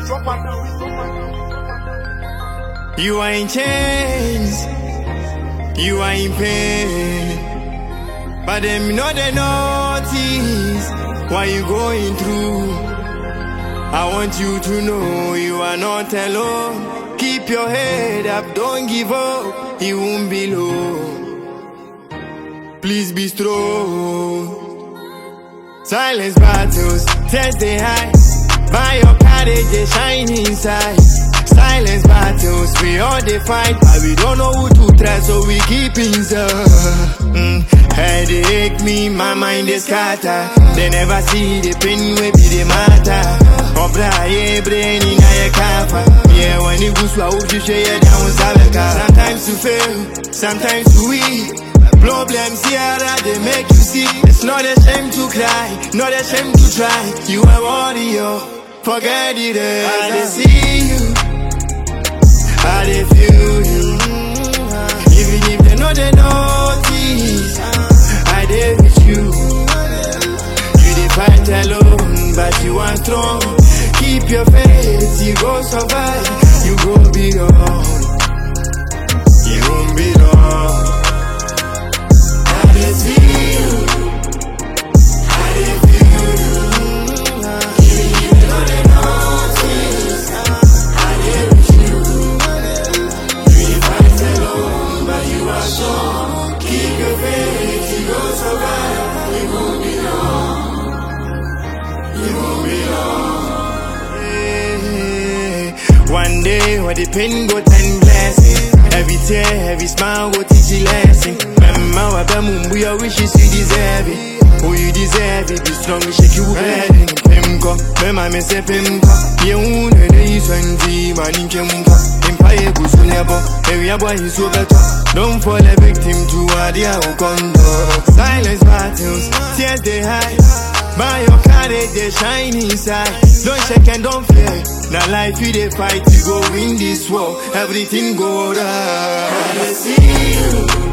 You are in chains, you are in pain, but them know they notice what you going through. I want you to know you are not alone. Keep your head up, don't give up, you won't be low. Please be strong. Silence battles, test the high. By your courage, they shine inside. Silence battles, we all they fight, but we don't know who to trust, so we keep inside. Headache me, my mind is scattered. They never see the pain, we be the matter. Obra ye brain in a kafa. Yeah, when you go slow, you share down Salaka. Sometimes you fail, sometimes you weak. Problems here, they make you see. It's not a shame to cry, not a shame to try. You are warrior, forget it. I see you, I feel you. Even if they know they notice, I did with you. You dey fight alone, but you are strong. Keep your faith, you go survive. You go beyond, you won't be long. One day, when the pain go 10 blessings. Every tear, every smile go teach you lesson. Mama, we all wish you deserve it. Oh, you deserve it. Be strong, shake you head in Pimco. Mama, me say Pimco. You won't know the Sunday, man in Kemco. Empire goes to never. Every boy is so better. Don't fall a victim to a dear condo. Silence battles, tears they hide. By your courage, they shine inside. Don't shake and don't fear. Now life you they fight, you go win this war. Everything go right. I see you.